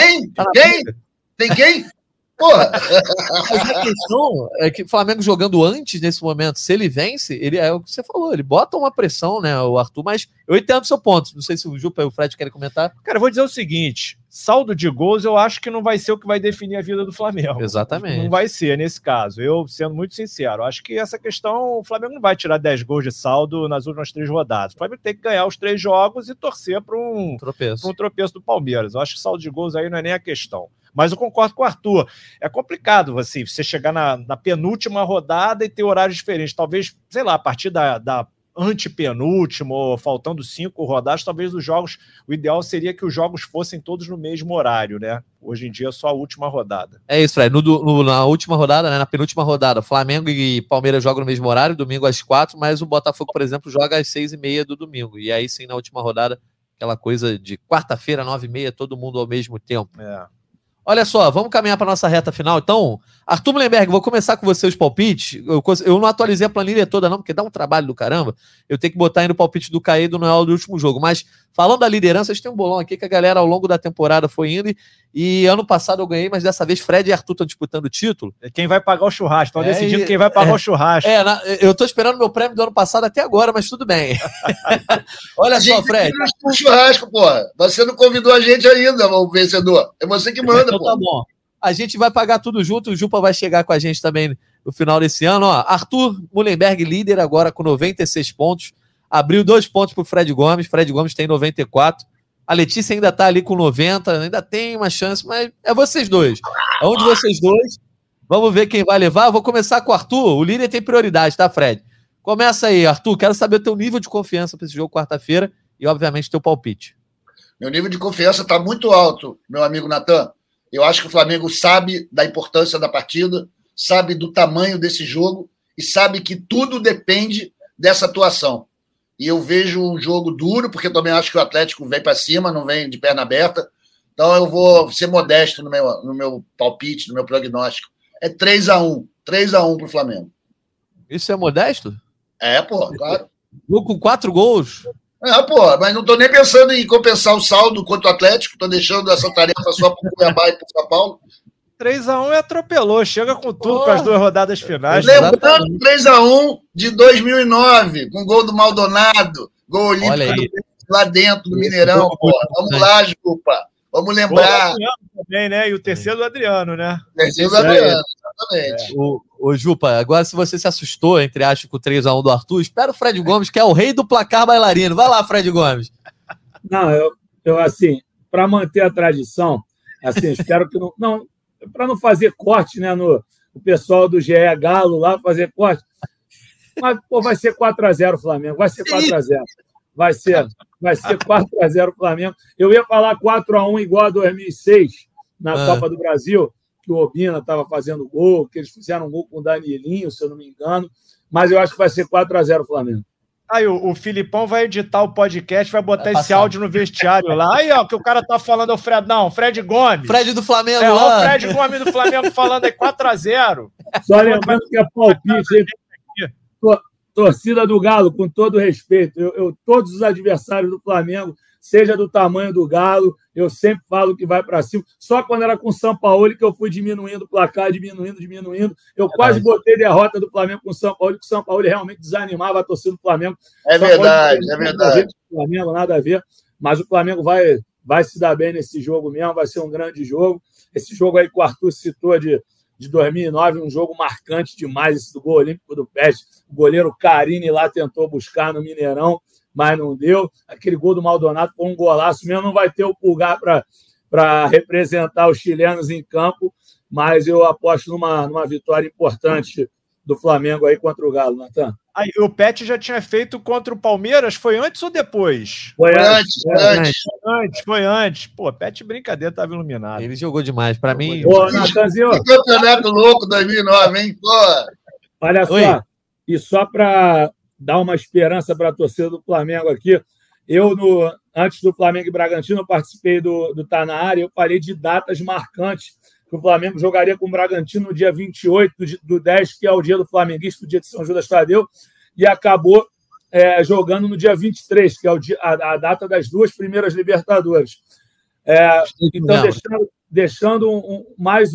Tem quem? Porra! Mas a questão é que o Flamengo jogando antes, nesse momento, se ele vence, ele é o que você falou, ele bota uma pressão, né, o Arthur, mas eu entendo o seu ponto. Não sei se o Jupa e o Fred querem comentar. Cara, eu vou dizer o seguinte, saldo de gols eu acho que não vai ser o que vai definir a vida do Flamengo. Exatamente. Não vai ser nesse caso, eu sendo muito sincero. Acho que essa questão, o Flamengo não vai tirar 10 gols de saldo nas últimas 3 rodadas. O Flamengo tem que ganhar os 3 jogos e torcer para um tropeço do Palmeiras. Eu acho que saldo de gols aí não é nem a questão. Mas eu concordo com o Arthur. É complicado assim, você chegar na penúltima rodada e ter horários diferentes. Talvez, sei lá, a partir da antepenúltima, ou faltando 5 rodadas, talvez os jogos... O ideal seria que os jogos fossem todos no mesmo horário, né? Hoje em dia é só a última rodada. É isso, Fred. Na última rodada, né, na penúltima rodada, Flamengo e Palmeiras jogam no mesmo horário, domingo às 4, mas o Botafogo, por exemplo, joga às 6h30 do domingo. E aí sim, na última rodada, aquela coisa de quarta-feira, 9h30, todo mundo ao mesmo tempo. Olha só, vamos caminhar para nossa reta final. Então, Arthur Mullenberg, vou começar com você os palpites. Eu não atualizei a planilha toda não, porque dá um trabalho do caramba. Eu tenho que botar aí no palpite do Caê e do Noel do último jogo. Mas, falando da liderança, a gente tem um bolão aqui que a galera ao longo da temporada foi indo. E ano passado eu ganhei, mas dessa vez Fred e Arthur estão disputando o título. Quem vai pagar o churrasco. Estão decidindo quem vai pagar o churrasco. Eu tô esperando meu prêmio do ano passado até agora, mas tudo bem. Olha só, Fred. Churrasco, porra. Você não convidou a gente ainda, o vencedor. É você que manda, então, tá bom. A gente vai pagar tudo junto, o Jupa vai chegar com a gente também no final desse ano. Ó, Arthur Mullenberg, líder agora com 96 pontos. Abriu 2 pontos pro Fred Gomes tem 94. A Letícia ainda tá ali com 90, ainda tem uma chance, mas é vocês dois. É um de vocês dois. Vamos ver quem vai levar. Eu vou começar com o Arthur. O líder tem prioridade, tá, Fred? Começa aí, Arthur. Quero saber o teu nível de confiança para esse jogo quarta-feira e, obviamente, teu palpite. Meu nível de confiança está muito alto, meu amigo Natan. Eu acho que o Flamengo sabe da importância da partida, sabe do tamanho desse jogo e sabe que tudo depende dessa atuação. E eu vejo um jogo duro, porque também acho que o Atlético vem para cima, não vem de perna aberta. Então eu vou ser modesto no meu palpite, no meu prognóstico. É 3-1. 3-1 para o Flamengo. Isso é modesto? É, pô, claro. Jogo com 4 gols? Pô, mas não estou nem pensando em compensar o saldo contra o Atlético, estou deixando essa tarefa só para o Cuiabá e para o São Paulo. 3-1 e atropelou, chega com tudo para as 2 rodadas finais. Lembrando 3-1 de 2009, com gol do Maldonado, gol olímpico lá dentro do Mineirão. Pô. Vamos lá, Jupa. Vamos lembrar. Também, né? E o terceiro do Adriano, né? O terceiro do Adriano, exatamente. Ô, Jupa, agora se você se assustou, entre aspas, com o 3-1 do Arthur, espera o Fred Gomes, que é o rei do placar bailarino. Vai lá, Fred Gomes. Não, eu assim, para manter a tradição, assim, espero que não para não fazer corte, né, o pessoal do GE Galo lá fazer corte. Mas, pô, vai ser 4-0 Flamengo, vai ser 4-0. Vai ser 4-0 Flamengo. Eu ia falar 4-1 igual a 2006, na Copa do Brasil, que o Obina estava fazendo gol, que eles fizeram um gol com o Danielinho, se eu não me engano. Mas eu acho que vai ser 4-0 Flamengo. Aí o Filipão vai editar o podcast, vai botar esse áudio no vestiário lá. Aí, ó, que o cara tá falando é o Fred. Não, Fred Gomes. Fred do Flamengo lá. Ó, o Fred Gomes do Flamengo falando aí 4-0. Só lembrando que é palpite. Torcida do Galo, com todo respeito, todos os adversários do Flamengo, seja do tamanho do Galo, eu sempre falo que vai para cima. Só quando era com o São Paulo que eu fui diminuindo o placar, diminuindo. Eu quase botei derrota do Flamengo com o São Paulo, que o São Paulo realmente desanimava a torcida do Flamengo. É verdade. Flamengo, nada a ver. Mas o Flamengo vai se dar bem nesse jogo mesmo, vai ser um grande jogo. Esse jogo aí que o Arthur citou de 2009, um jogo marcante demais, esse do gol olímpico do Peste. O goleiro Carini lá tentou buscar no Mineirão, mas não deu. Aquele gol do Maldonado foi um golaço mesmo. Não vai ter o Pulgar para representar os chilenos em campo, mas eu aposto numa vitória importante do Flamengo aí contra o Galo, Natan. Aí, o Pet já tinha feito contra o Palmeiras, foi antes ou depois? Foi antes. Pô, Pet, brincadeira, estava iluminado. Ele jogou demais, para mim. Pô, Natanzinho. Que campeonato louco 2009, hein? Pô. Olha só, e só para dar uma esperança para a torcida do Flamengo aqui, antes do Flamengo e Bragantino, eu participei do Tá Na Área, eu falei de datas marcantes que o Flamengo jogaria com o Bragantino no dia 28 do 10, que é o dia do flamenguista, o dia de São Judas Tadeu, e acabou jogando no dia 23, que é a data das 2 primeiras Libertadores. Então, deixando mais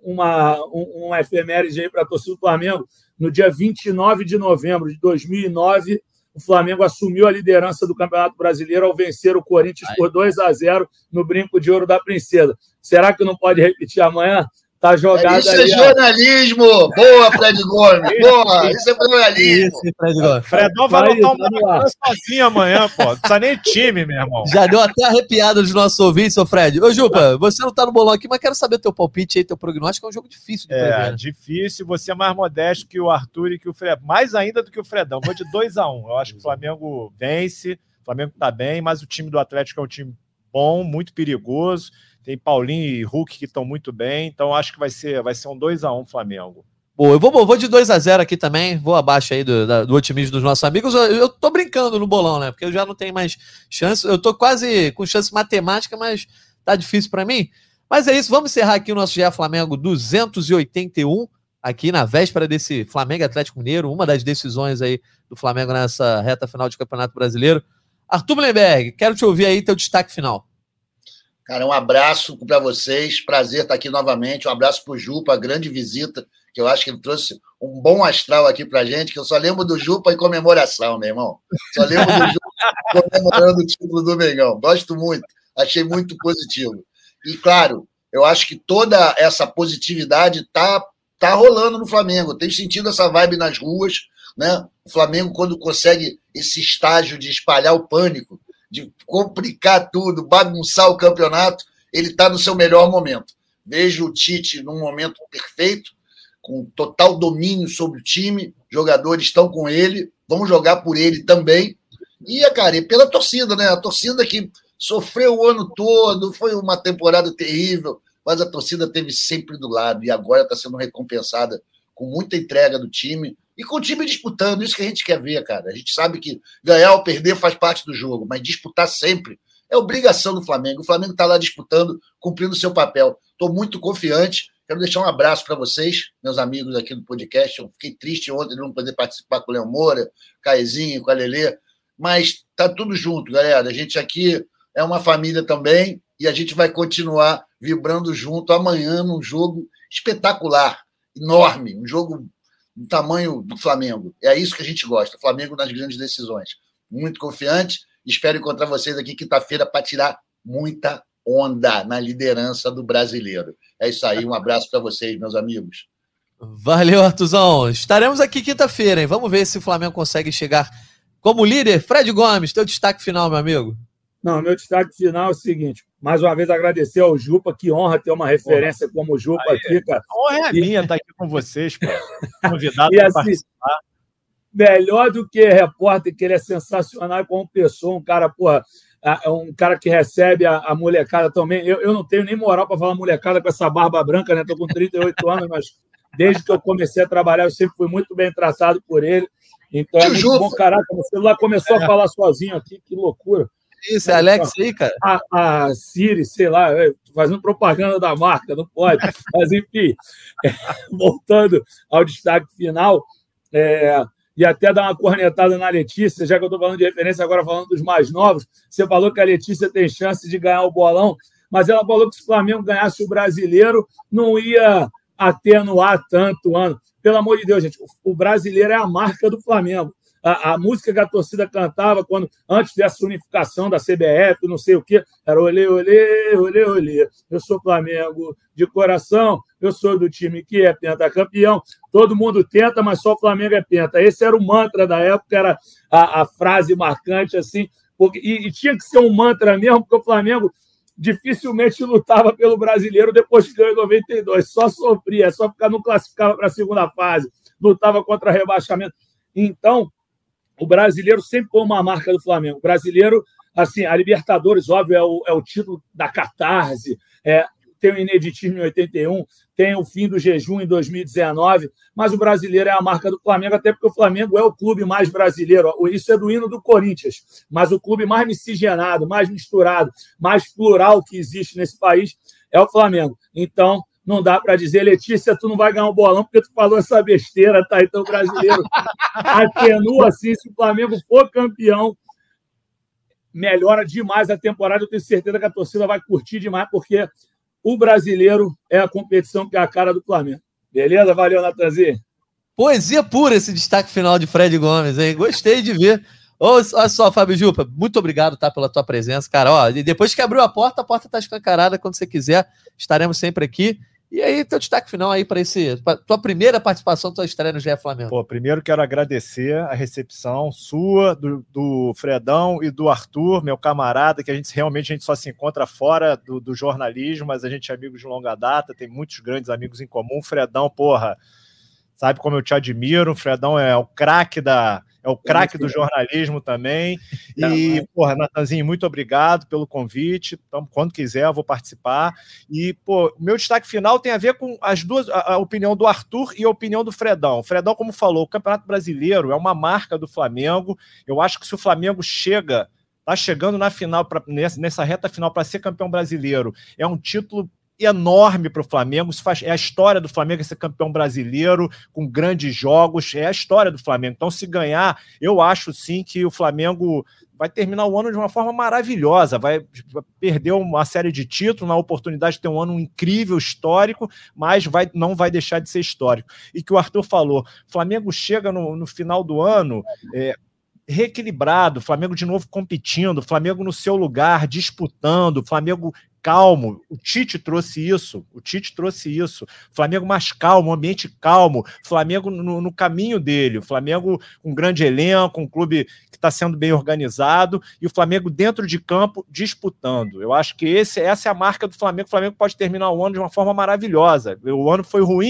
uma efeméride aí para a torcida do Flamengo, no dia 29 de novembro de 2009, o Flamengo assumiu a liderança do Campeonato Brasileiro ao vencer o Corinthians por 2-0 no Brinco de Ouro da Princesa. Será que não pode repetir amanhã? Tá jogado isso aí. Isso é jornalismo! Boa, Fred Gomes! Boa! Isso é jornalismo! Fredão vai botar uma sozinho amanhã, pô. Não precisa nem time, meu irmão. Já deu até arrepiado dos nossos ouvintes, ô Fred. Ô, Jupa, você não tá no bolão aqui, mas quero saber teu palpite aí, teu prognóstico. É um jogo difícil de prever. Difícil. Você é mais modesto que o Arthur e que o Fred. Mais ainda do que o Fredão. Vou de 2-1. Eu acho que o Flamengo vence. O Flamengo tá bem, mas o time do Atlético é um time bom, muito perigoso. Tem Paulinho e Hulk que estão muito bem, então acho que vai ser um 2-1 Flamengo. Boa, eu vou de 2-0 aqui também, vou abaixo aí do otimismo dos nossos amigos. Eu tô brincando no bolão, né? Porque eu já não tenho mais chance, eu tô quase com chance matemática, mas tá difícil para mim. Mas é isso, vamos encerrar aqui o nosso GE Flamengo 281, aqui na véspera desse Flamengo Atlético Mineiro, uma das decisões aí do Flamengo nessa reta final de Campeonato Brasileiro. Arthur Mullenberg, quero te ouvir aí teu destaque final. Cara, um abraço para vocês, prazer estar aqui novamente, um abraço para o Jupa, grande visita, que eu acho que ele trouxe um bom astral aqui para a gente, que eu só lembro do Jupa em comemoração, meu irmão. Só lembro do Jupa comemorando o título do Mengão. Gosto muito, achei muito positivo. E, claro, eu acho que toda essa positividade tá rolando no Flamengo. Eu tenho sentido essa vibe nas ruas, né? O Flamengo, quando consegue esse estágio de espalhar o pânico, de complicar tudo, bagunçar o campeonato, ele está no seu melhor momento. Vejo o Tite num momento perfeito, com total domínio sobre o time, jogadores estão com ele, vamos jogar por ele também. E, cara, e pela torcida, né? A torcida que sofreu o ano todo, foi uma temporada terrível, mas a torcida esteve sempre do lado e agora está sendo recompensada com muita entrega do time e com o time disputando. Isso que a gente quer ver, cara. A gente sabe que ganhar ou perder faz parte do jogo, mas disputar sempre é obrigação do Flamengo. O Flamengo está lá disputando, cumprindo o seu papel. Estou muito confiante. Quero deixar um abraço para vocês, meus amigos aqui do podcast. Eu fiquei triste ontem de não poder participar com o Léo Moura, Caezinho, com a Lelê, mas tá tudo junto, galera. A gente aqui é uma família também e a gente vai continuar vibrando junto amanhã num jogo espetacular, enorme, um jogo do tamanho do Flamengo. É isso que a gente gosta, Flamengo nas grandes decisões. Muito confiante, espero encontrar vocês aqui quinta-feira para tirar muita onda na liderança do brasileiro. É isso aí, um abraço para vocês, meus amigos. Valeu, Artuzão. Estaremos aqui quinta-feira, hein? Vamos ver se o Flamengo consegue chegar como líder. Fred Gomes, teu destaque final, meu amigo. Não, meu destaque final é o seguinte, mais uma vez agradecer ao Jupa, que honra ter uma referência como o Jupa aqui, cara. A honra é minha estar aqui com vocês, pô. Convidado para assim, participar. Melhor do que repórter, que ele é sensacional como pessoa, um cara, porra, um cara que recebe a molecada também. Eu não tenho nem moral para falar molecada com essa barba branca, né? Estou com 38 anos, mas desde que eu comecei a trabalhar, eu sempre fui muito bem tratado por ele. Então é muito bom, caraca. O celular começou a falar sozinho aqui, que loucura. Isso, é Alex aí, cara? A Siri, sei lá, fazendo propaganda da marca, não pode. Mas, enfim, voltando ao destaque final, e até dar uma cornetada na Letícia, já que eu estou falando de referência, agora falando dos mais novos, você falou que a Letícia tem chance de ganhar o bolão, mas ela falou que se o Flamengo ganhasse o brasileiro, não ia atenuar tanto o ano. Pelo amor de Deus, gente, o brasileiro é a marca do Flamengo. A música que a torcida cantava antes dessa unificação da CBF, não sei o quê, era olê, olê, olê, olê. Eu sou Flamengo de coração, eu sou do time que é pentacampeão. Todo mundo tenta, mas só o Flamengo é penta. Esse era o mantra da época, era a frase marcante, assim, e tinha que ser um mantra mesmo, porque o Flamengo dificilmente lutava pelo brasileiro depois que ganhou em 92. Só sofria, só não classificava para a segunda fase, lutava contra rebaixamento. Então, o brasileiro sempre foi uma marca do Flamengo. O brasileiro, assim, a Libertadores, óbvio, é o título da catarse, tem o ineditismo em 81, tem o fim do jejum em 2019, mas o brasileiro é a marca do Flamengo, até porque o Flamengo é o clube mais brasileiro. Isso é do hino do Corinthians, mas o clube mais miscigenado, mais misturado, mais plural que existe nesse país é o Flamengo. Então, não dá para dizer, Letícia, tu não vai ganhar um bolão porque tu falou essa besteira, tá? Então o brasileiro atenua assim, se o Flamengo for campeão, melhora demais a temporada. Eu tenho certeza que a torcida vai curtir demais, porque o brasileiro é a competição que é a cara do Flamengo. Beleza? Valeu, Natanzinho. Poesia pura esse destaque final de Fred Gomes, hein? Gostei de ver. Olha só, Fábio Jupa, muito obrigado, tá, pela tua presença, cara. E depois que abriu a porta tá escancarada. Quando você quiser, estaremos sempre aqui. E aí, teu destaque final aí para tua primeira participação, tua estreia no GE Flamengo. Pô, primeiro quero agradecer a recepção sua, do Fredão e do Arthur, meu camarada, que a gente só se encontra fora do jornalismo, mas a gente é amigo de longa data, tem muitos grandes amigos em comum. O Fredão, porra, sabe como eu te admiro. O Fredão é o craque do jornalismo também. E, porra, Natanzinho, muito obrigado pelo convite. Então, quando quiser, eu vou participar. E, pô, o meu destaque final tem a ver com as duas, a opinião do Arthur e a opinião do Fredão. O Fredão, como falou, o Campeonato Brasileiro é uma marca do Flamengo. Eu acho que se o Flamengo tá chegando na final, nessa reta final para ser campeão brasileiro, é um título enorme para o Flamengo. É a história do Flamengo ser campeão brasileiro, com grandes jogos, é a história do Flamengo. Então, se ganhar, eu acho sim que o Flamengo vai terminar o ano de uma forma maravilhosa, vai perder uma série de títulos, uma oportunidade de ter um ano incrível, histórico, mas não vai deixar de ser histórico. E que o Arthur falou, o Flamengo chega no final do ano reequilibrado, o Flamengo de novo competindo, o Flamengo no seu lugar, disputando, o Flamengo calmo. O Tite trouxe isso. Flamengo mais calmo, um ambiente calmo, Flamengo no caminho dele, o Flamengo com um grande elenco, um clube que está sendo bem organizado, e o Flamengo dentro de campo disputando. Eu acho que essa é a marca do Flamengo. O Flamengo pode terminar o ano de uma forma maravilhosa. O ano foi ruim,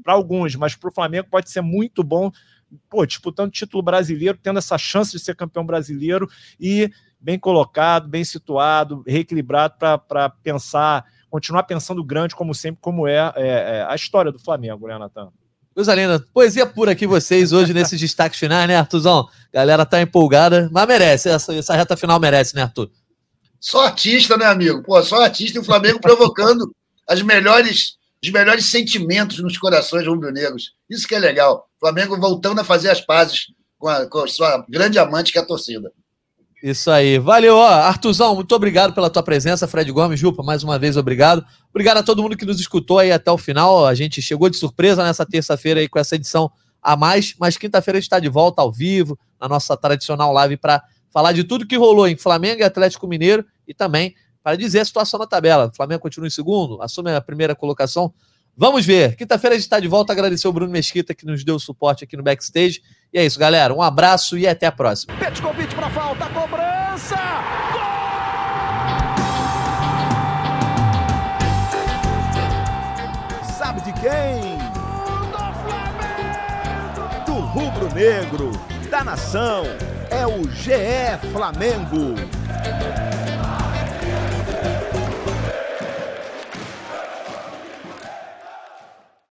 para alguns, mas para o Flamengo pode ser muito bom, disputando título brasileiro, tendo essa chance de ser campeão brasileiro e bem colocado, bem situado, reequilibrado para continuar pensando grande, como sempre, como é a história do Flamengo, né, Natan? Coisa linda. Poesia pura aqui vocês hoje nesses destaques finais, né, Arthurzão? Galera tá empolgada, mas merece, essa reta final merece, né, Arthur? Só artista, né, amigo? Só artista e o Flamengo provocando os melhores sentimentos nos corações rubro-negros. Isso que é legal. O Flamengo voltando a fazer as pazes com a sua grande amante, que é a torcida. Isso aí. Valeu, Arthurzão, muito obrigado pela tua presença. Fred Gomes, Jupa, mais uma vez, obrigado. Obrigado a todo mundo que nos escutou aí até o final. A gente chegou de surpresa nessa terça-feira aí com essa edição a mais, mas quinta-feira a gente está de volta ao vivo, na nossa tradicional live, para falar de tudo que rolou em Flamengo e Atlético Mineiro e também para dizer a situação na tabela. O Flamengo continua em segundo, assume a primeira colocação. Vamos ver. Quinta-feira a gente está de volta. Agradecer o Bruno Mesquita que nos deu o suporte aqui no backstage. E é isso, galera. Um abraço e até a próxima. Petkovic para falta, cobrança! Gol! Sabe de quem? Do Flamengo! Do rubro-negro, da nação. É o GE Flamengo.